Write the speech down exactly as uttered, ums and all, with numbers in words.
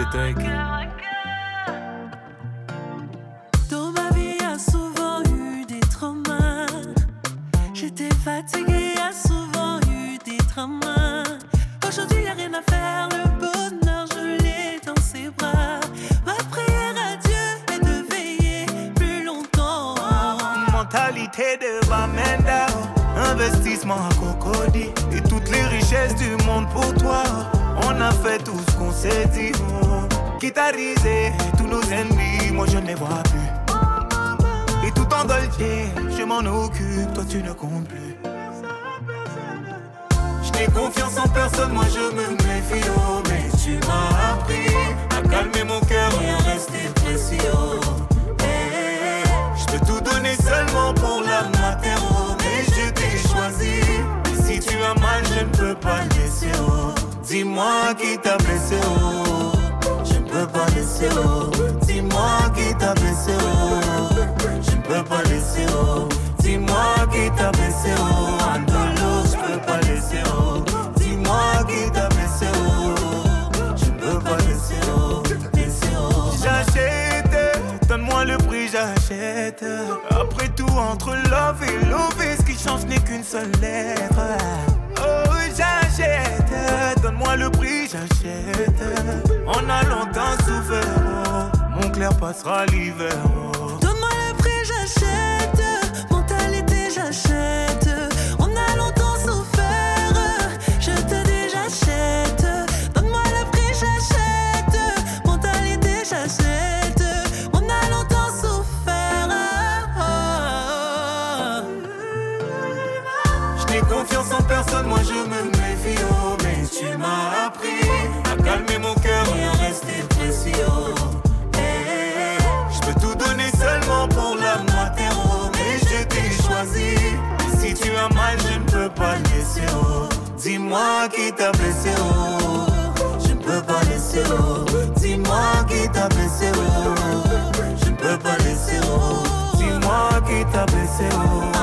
taken. Dans ma vie, y a souvent eu des traumas. J'étais fatiguée, y a souvent eu des traumas. Aujourd'hui, y a rien à faire, le bonheur, je l'ai dans ses bras. Ma prière à Dieu est de veiller plus longtemps. Mentalité de Bamenda, investissement à Cocody. Et toutes les richesses du monde pour toi. On a fait tout ce qu'on s'est dit. Oh. Quitte à riser tous nos ennemis, moi je ne les vois plus. Et tout en dolce, je m'en occupe, toi tu ne comptes plus. Je n'ai confiance en personne, moi je me méfie, oh. Mais tu m'as appris à calmer mon cœur et à rester précis, oh. Hey, je peux tout donner seulement pour la mater, oh. Mais je t'ai choisi, et si tu as mal, je ne peux pas laisser, oh. Dis-moi qui t'a blessé, oh. Je ne peux pas laisser, oh. Dis-moi qui t'a blessé, oh. Je ne peux pas laisser, oh. Dis-moi qui t'a blessé, oh. Andolo, je peux pas laisser, oh. Dis-moi qui t'a blessé, oh. Je ne peux pas laisser, oh. Laisser, oh. J'achète, donne-moi le prix, j'achète. Après tout, entre love et love, ce qui change n'est qu'une seule lettre. Oh, j'achète, donne-moi le prix, j'achète. On a longtemps souffert, oh. Mon clair passera l'hiver, oh. Donne-moi le prix, j'achète. Mentalité, j'achète. On a longtemps souffert. Je te dis, j'achète. Donne-moi le prix, j'achète. Mentalité, j'achète. On a longtemps souffert. Je n'ai confiance en personne, moi je me méfie, oh. Mais tu m'as appris à calmer mon cœur et à rester précis, oh. Hey, je peux tout donner seulement pour la mater, oh. Mais je t'ai choisi, et si tu as mal, je ne peux pas laisser, oh. Dis-moi qui t'a blessé, oh. Je ne peux pas laisser, oh. Dis-moi qui t'a blessé, oh. Je ne peux pas laisser, oh. Dis-moi qui t'a blessé, oh.